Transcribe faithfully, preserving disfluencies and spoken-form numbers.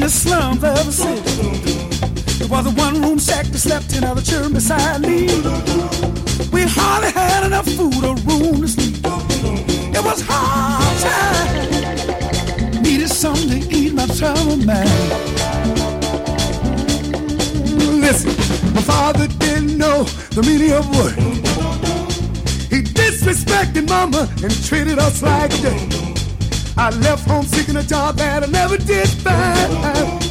the slums of the city. There was a one-room shack that slept in other children beside me. We hardly had enough food or room to sleep. It was hard time. Needed something to eat my troubled mind. Listen, my father didn't know the meaning of work. He disrespected mama and treated us like dirt. I left home seeking a job that I never did find.